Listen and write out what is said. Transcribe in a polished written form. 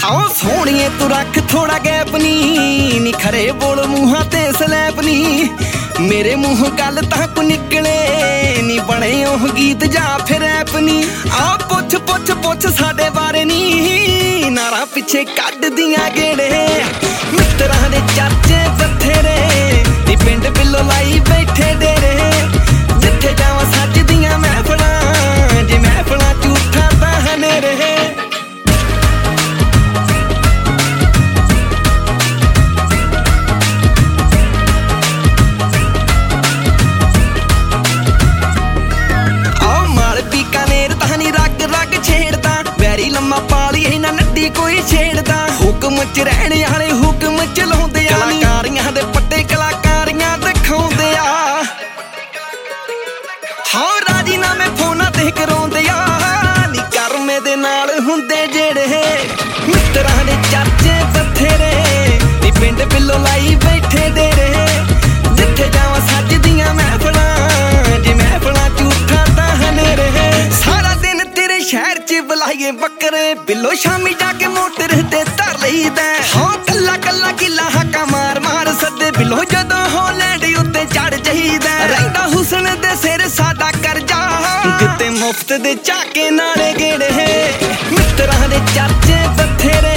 हाँ सोहणिए तू रख थोड़ा गैप नी खरे बोल मूहां ते स्लैप नी मेरे मुंह गल तक निकले नी बने ओह गीत जा फिर रैप नी आ पुछ पुछ पुछ साडे बारे नी नारा पिछे कड दियां गेड़े मित्तरां दे चर्चे बथेरे नी पिंड बिल्लो लाई बैठे डेरे जिथे जावां सच दियां महफिलां जे महफिलां झूठा तां हनेरे लम्मा पाली ना नड्डी कोई छेड़दा हुक्म च रहने वाले हुक्म चलाउंदे आ कलाकारियां दे पट्टे कलाकारियां दिखाउंदे आ हाँ राजीनामे फोनां ते कराउंदे आ नी करमे दे नाल हुंदे जेड़े मित्तरां दे चर्चे बथेरे नी पिंड बिल्लो लाई बैठे डेरे जिथे जावां सच दियां महफिलां जे महफिलां झूठा तां हनेरे सारा दिन तेरे शहर च बुलाइए बकरे बिल्लो शामी जाके मोटर ते धर लईदा हाँ कल्ला कल्ला किला हाका मार मार सदे बिल्लो जदों हॉलैंड उत्ते चढ़ जाईदा रहिंदा हुसन दे सिर साडा करजा दित्ते मुफ्त दे झाके नाले गेड़े मित्तरां दे चर्चे बथेरे